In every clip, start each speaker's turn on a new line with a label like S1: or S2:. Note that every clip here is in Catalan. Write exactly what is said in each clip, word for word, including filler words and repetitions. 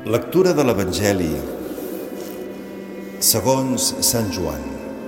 S1: Lectura de l'Evangeli segons Sant Joan.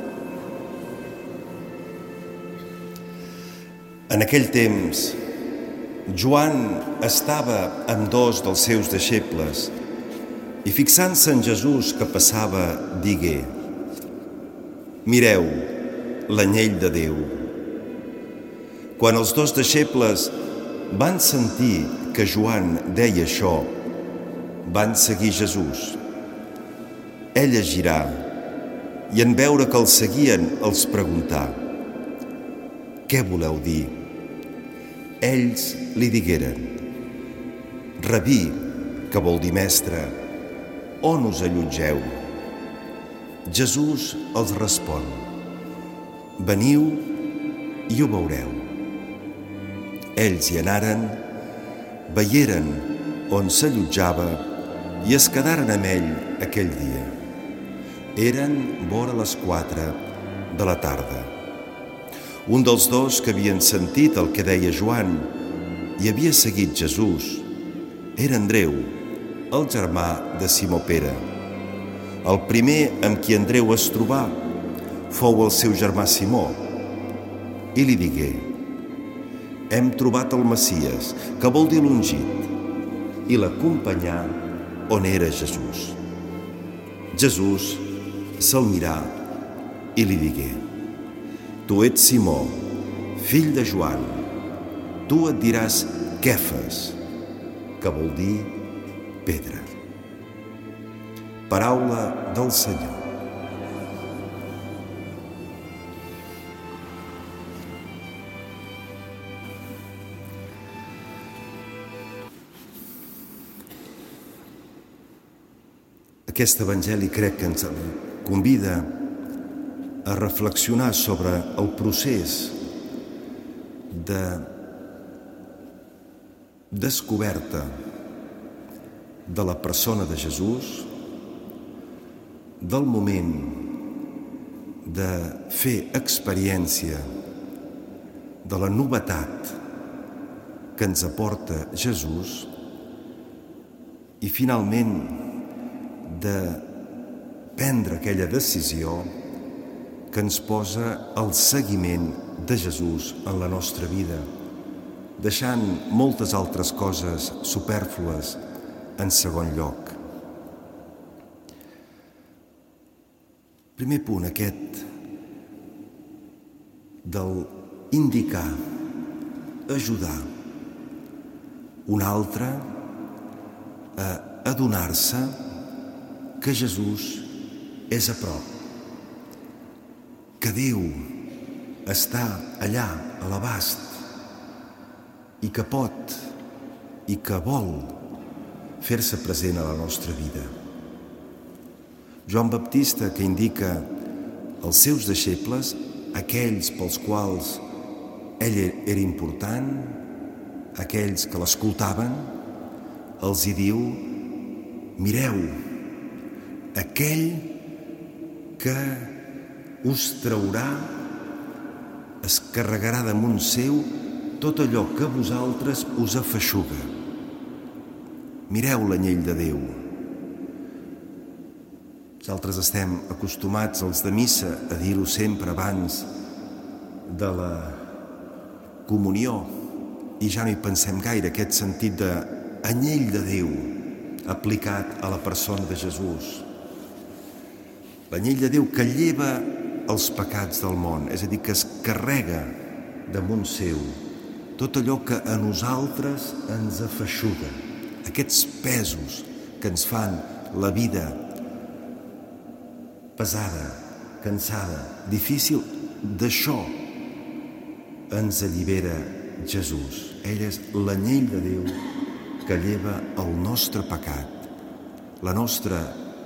S1: En aquell temps, Joan estava amb dos dels seus deixebles i fixant-se en Jesús que passava, digué: «Mireu, l'anyell de Déu». Quan els dos deixebles van sentir que Joan deia això, van seguir Jesús. Ell es girà i en veure que el seguien els preguntà: «Què voleu dir?» Ells li digueren: «Rabí», que vol dir mestre, «on us allotgeu?» Jesús els respon: «Veniu i ho veureu». Ells hi anaren, veieren on s'allotjava i es quedaren amb ell aquell dia. Eren vora les quatre de la tarda. Un dels dos que havien sentit el que deia Joan i havia seguit Jesús era Andreu, el germà de Simó Pere. El primer amb qui Andreu es trobà fou el seu germà Simó i li digué: «Hem trobat el Messies», que vol dir l'ungit, i l'acompanyà on era Jesús. Jesús se'l mirà i li digué: «Tu ets Simó, fill de Joan, tu et diràs Kefes», que vol dir pedra. Paraula del Senyor. Aquest evangeli crec que ens convida a reflexionar sobre el procés de descoberta de la persona de Jesús, del moment de fer experiència de la novetat que ens aporta Jesús i finalment de prendre aquella decisió que ens posa al seguiment de Jesús en la nostra vida, deixant moltes altres coses supèrflues en segon lloc. Primer punt, aquest del indicar, ajudar un altre a adonar-se que Jesús és a prop, que Déu està allà a l'abast i que pot i que vol fer-se present a la nostra vida. Joan Baptista, que indica els seus deixebles, aquells pels quals ell era important, aquells que l'escoltaven, els hi diu: «Mireu, aquell que us traurà, es carregarà damunt seu tot allò que a vosaltres us afeixuga. Mireu l'anyell de Déu». Nosaltres estem acostumats, els de missa, a dir-ho sempre abans de la comunió i ja no hi pensem gaire, aquest sentit d'anyell de Déu aplicat a la persona de Jesús. L'anyell de Déu que lleva els pecats del món, és a dir, que es carrega damunt seu tot allò que a nosaltres ens afeixuga, aquests pesos que ens fan la vida pesada, cansada, difícil. D'això ens allibera Jesús. Ell és l'anyell de Déu que lleva el nostre pecat, la nostra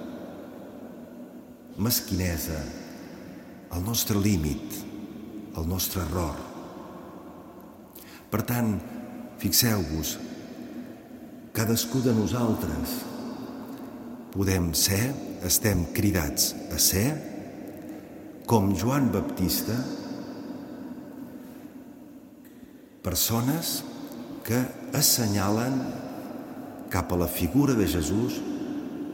S1: mesquinesa, el nostre límit, el nostre error. Per tant, fixeu-vos, cadascú de nosaltres podem ser, estem cridats a ser, com Joan Baptista, persones que assenyalen cap a la figura de Jesús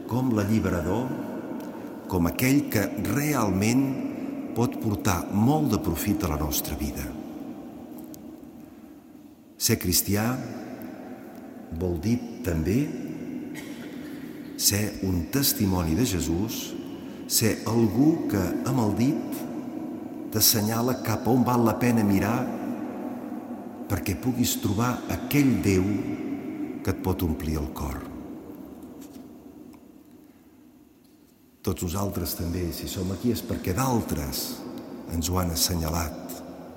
S1: com l'alliberador, com aquell que realment pot portar molt de profit a la nostra vida. Ser cristià vol dir també ser un testimoni de Jesús, ser algú que amb el dit t'assenyala cap a on val la pena mirar perquè puguis trobar aquell Déu que et pot omplir el cor. Tots nosaltres també, si som aquí, és perquè d'altres ens ho han assenyalat.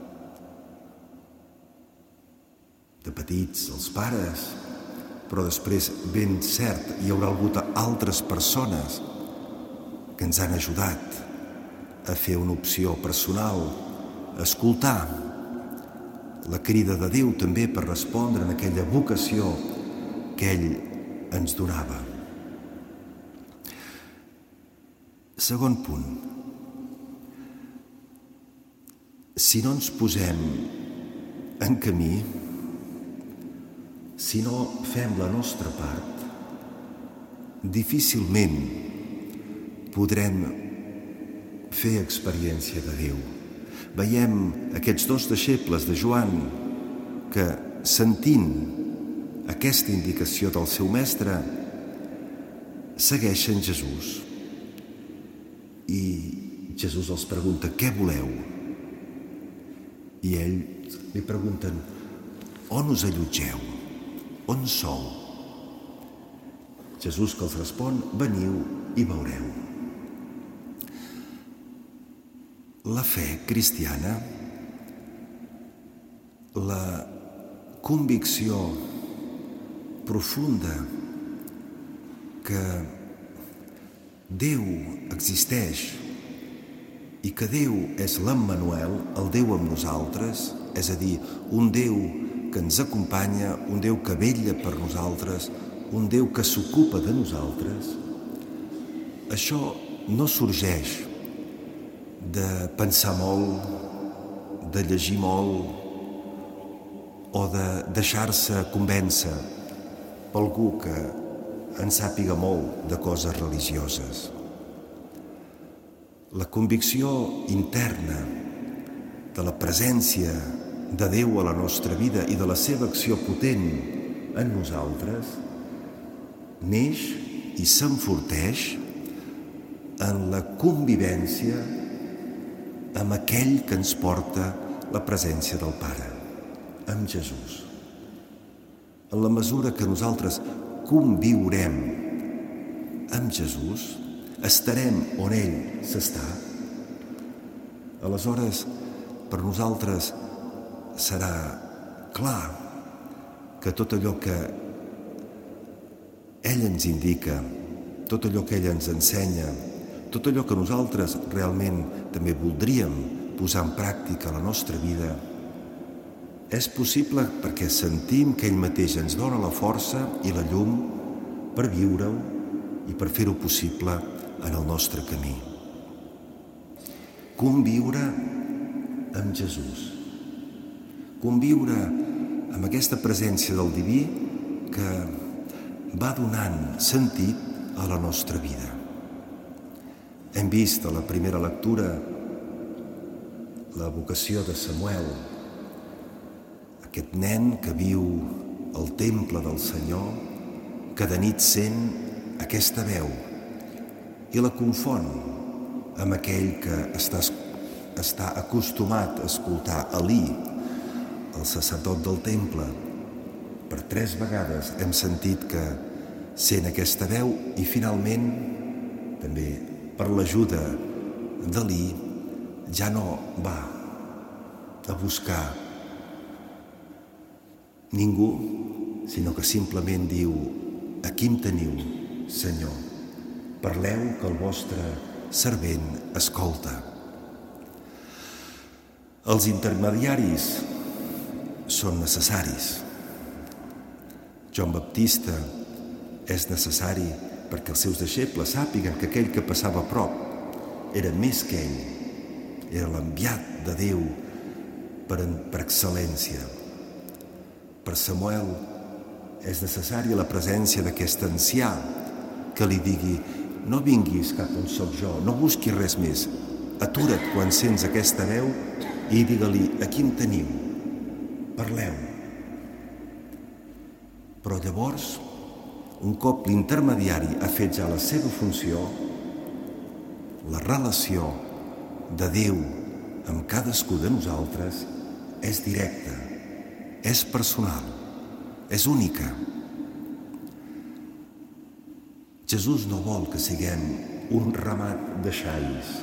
S1: De petits, els pares, però després, ben cert, hi haurà hagut altres persones que ens han ajudat a fer una opció personal, a escoltar la crida de Déu també per respondre en aquella vocació que ell ens donava. Segon punt. Si no ens posem en camí, si no fem la nostra part, difícilment podrem fer experiència de Déu. Veiem aquests dos deixebles de Joan que, sentint aquesta indicació del seu mestre, segueixen Jesús. I Jesús els pregunta: què voleu? I ells li pregunten: on us allotgeu? On sou? Jesús que els respon: veniu i veureu. La fe cristiana, la convicció profunda que Déu existeix i que Déu és l'Emmanuel, el Déu amb nosaltres, és a dir, un Déu que ens acompanya, un Déu que vetlla per nosaltres, un Déu que s'ocupa de nosaltres. Això no sorgeix de pensar molt, de llegir molt o de deixar-se convèncer per algú que en sàpiga molt de coses religioses. La convicció interna de la presència de Déu a la nostra vida i de la seva acció potent en nosaltres neix i s'enforteix en la convivència amb aquell que ens porta la presència del Pare, amb Jesús. En la mesura que nosaltres conviurem amb Jesús, estarem on ell s'està, aleshores per nosaltres serà clar que tot allò que ell ens indica, tot allò que ell ens ensenya, tot allò que nosaltres realment també voldríem posar en pràctica a la nostra vida, és possible perquè sentim que ell mateix ens dona la força i la llum per viure-ho i per fer-ho possible en el nostre camí. Conviure amb Jesús. Conviure amb aquesta presència del Diví que va donant sentit a la nostra vida. Hem vist a la primera lectura la vocació de Samuel, aquest nen que viu al temple del Senyor, que de nit sent aquesta veu i la confon amb aquell que està, està acostumat a escoltar Elí, el sacerdot del temple. Per tres vegades hem sentit que sent aquesta veu i finalment també per l'ajuda d'Elí ja no va a buscar ningú, sinó que simplement diu: aquí em teniu, Senyor, parleu que el vostre servent escolta. Els intermediaris són necessaris. Joan Baptista és necessari perquè els seus deixebles sàpiguen que aquell que passava a prop era més que ell, era l'enviat de Déu per, per excel·lència. Per Samuel és necessària la presència d'aquest ancià que li digui: no vinguis cap on sóc jo, no busquis res més. Atura't quan sents aquesta veu i digue-li: aquí em teniu, parleu. Però llavors, un cop l'intermediari ha fet ja la seva funció, la relació de Déu amb cadascú de nosaltres és directa, és personal, és única. Jesús no vol que siguem un ramat de xais.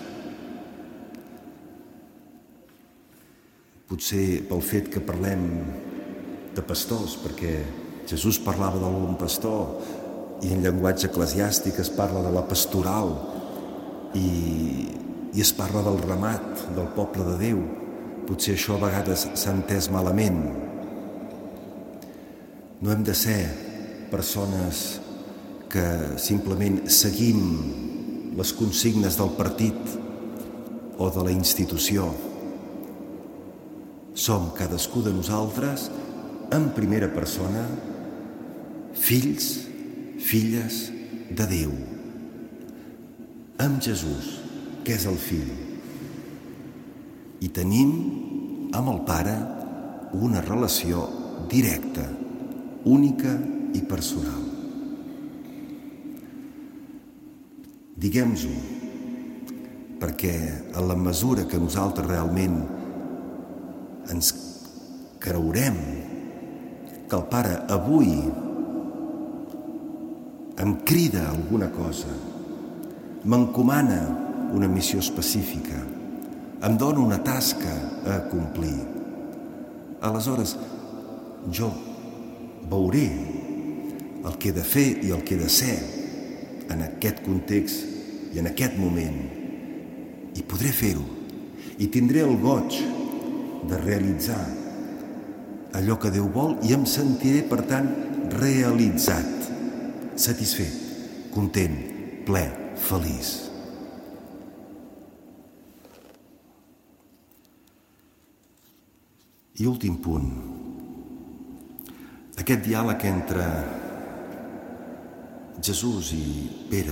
S1: Potser pel fet que parlem de pastors, perquè Jesús parlava del bon pastor i en llenguatge eclesiàstic es parla de la pastoral i, i es parla del ramat del poble de Déu. Potser això a vegades s'ha entès malament. No hem de ser persones que simplement seguim les consignes del partit o de la institució. Som cadascú de nosaltres, en primera persona, fills, filles de Déu, amb Jesús, que és el Fill. I tenim amb el Pare una relació directa, única i personal. Diguem-nos-ho, perquè en la mesura que nosaltres realment ens creurem que el Pare avui em crida alguna cosa, m'encomana una missió específica, em dona una tasca a complir, aleshores jo veuré el que he de fer i el que he de ser en aquest context i en aquest moment, i podré fer-ho, i tindré el goig de realitzar allò que Déu vol i em sentiré, per tant, realitzat, satisfet, content, ple, feliç. I últim punt, aquest diàleg entre Jesús i Pere.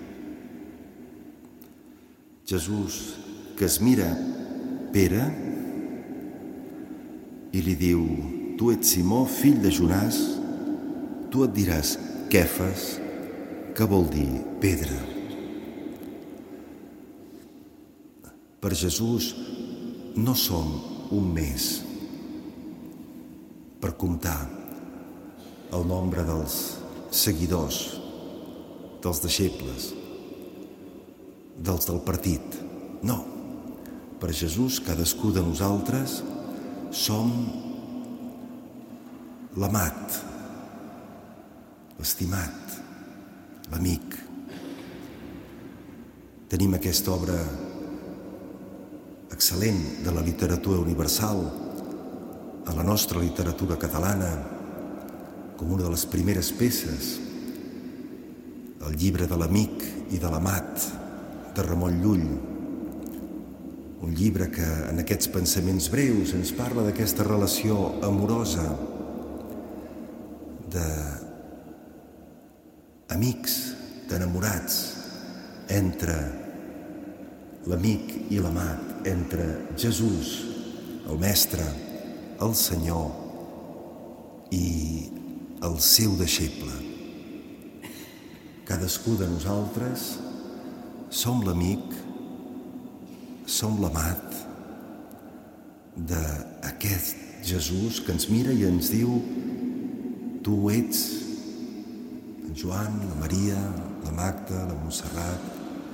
S1: Jesús que es mira Pere i li diu: tu ets Simó, fill de Jonàs, tu et diràs Kefas, que vol dir pedra. Per Jesús no som un més per comptar el nombre dels seguidors, dels deixebles, dels del partit. No. Per Jesús, cadascú de nosaltres som l'amat, l'estimat, l'amic. Tenim aquesta obra excel·lent de la literatura universal a la nostra literatura catalana com una de les primeres peces, el llibre de l'amic i de l'amat de Ramon Llull, un llibre que en aquests pensaments breus ens parla d'aquesta relació amorosa d'amics, d'enamorats, entre l'amic i l'amat, entre Jesús, el Mestre, el Senyor i el seu deixeble. Cadascú de nosaltres som l'amic, som l'amat d'aquest Jesús que ens mira i ens diu: tu ets en Joan, la Maria, la Magda, la Montserrat,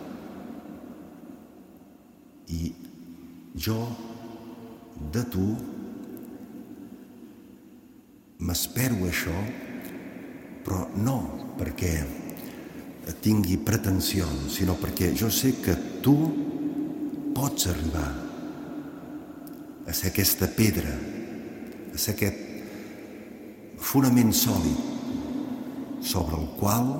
S1: i jo de tu m'espero això, però no perquè tingui pretensions, sinó perquè jo sé que tu pots arribar a ser aquesta pedra, a ser aquest fonament sòlid sobre el qual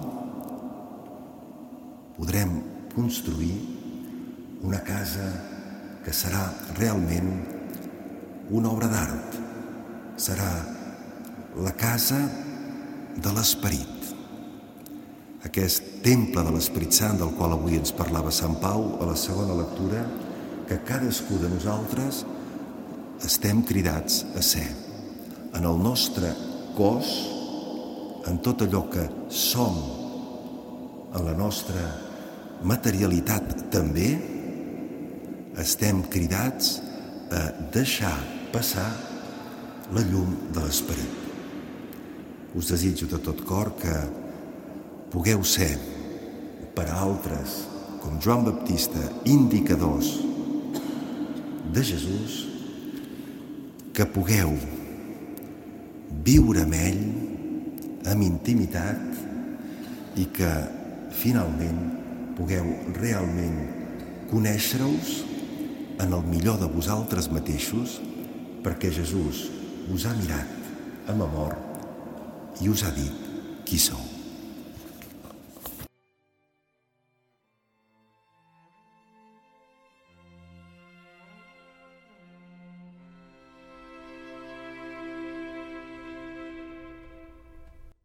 S1: podrem construir una casa que serà realment una obra d'art, serà la casa de l'esperit, aquest temple de l'Esperit Sant del qual avui ens parlava Sant Pau a la segona lectura, que cadascú de nosaltres estem cridats a ser. En el nostre cos, en tot allò que som, en la nostra materialitat també, estem cridats a deixar passar la llum de l'Esperit. Us desitjo de tot cor que pugueu ser per a altres, com Joan Baptista, indicadors de Jesús, que pugueu viure amb ell amb intimitat i que finalment pugueu realment conèixer-us en el millor de vosaltres mateixos, perquè Jesús us ha mirat amb amor i us ha dit qui sou.